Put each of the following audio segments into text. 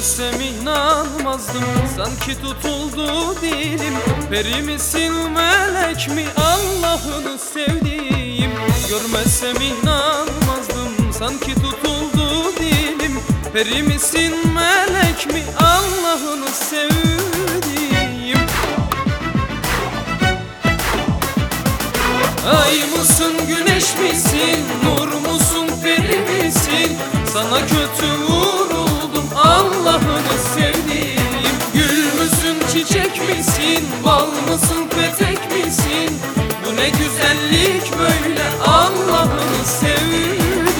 Görmezsem inanmazdım, sanki tutuldu dilim. Peri misin melek mi Allah'ını sevdiğim? Görmezsem inanmazdım, sanki tutuldu dilim. Peri misin melek mi Allah'ını sevdiğim? Ay mısın güneş misin, nur musun peri misin? Sana kötü vuruldum Allah'ını sevdiğim. Gül müsün çiçek misin, bal mısın petek misin? Bu ne güzellik böyle Allah'ını sevdiğim.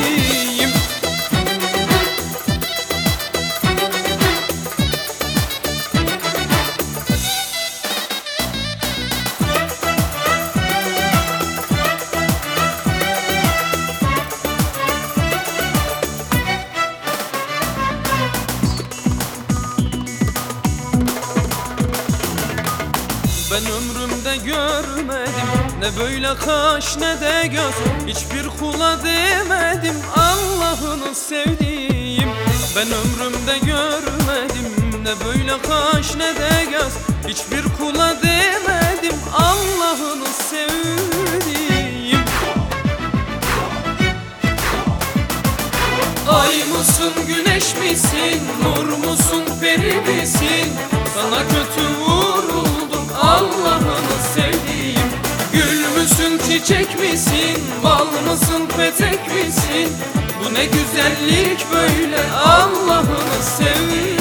Ben ömrümde görmedim ne böyle kaş ne de göz. Hiçbir kula demedim Allah'ını sevdiğim. Ben ömrümde görmedim ne böyle kaş ne de göz. Hiçbir kula demedim Allah'ını sevdiğim. Ay mısın güneş misin, nur musun peri misin? Sana kötü vuruldum Allah'ını sevdiğim. Gül müsün çiçek misin, bal mısın petek misin? Bu ne güzellik böyle Allah'ını sevdiğim.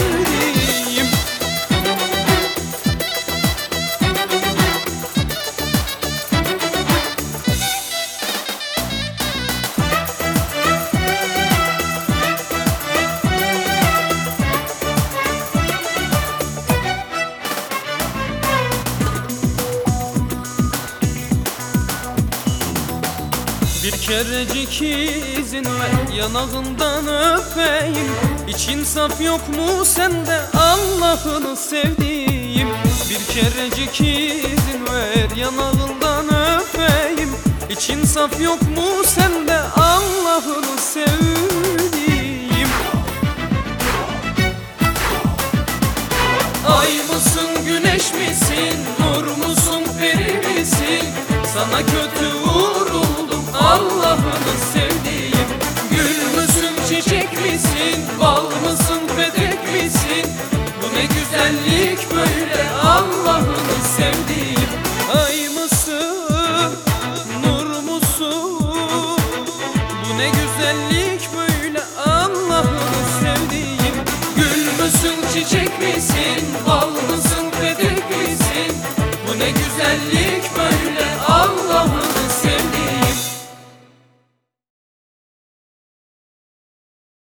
Bir kerecik izin ver, yanağından öpeyim. Hiç insaf yok mu sende Allah'ını sevdiğim? Bir kerecik izin ver, yanağından öpeyim. Hiç insaf yok mu sende Allah'ını sevdiğim? Ay mısın güneş misin, nur musun peri misin? Sana kötü vuruldum Allah'ını sevdiğim. Gül müsün çiçek misin, bal mısın petek misin? Bu ne güzellik böyle Allah'ını sevdiğim. Ay mısın, nur musun? Bu ne güzellik böyle Allah'ını sevdiğim. Gül müsün çiçek misin, bal mısın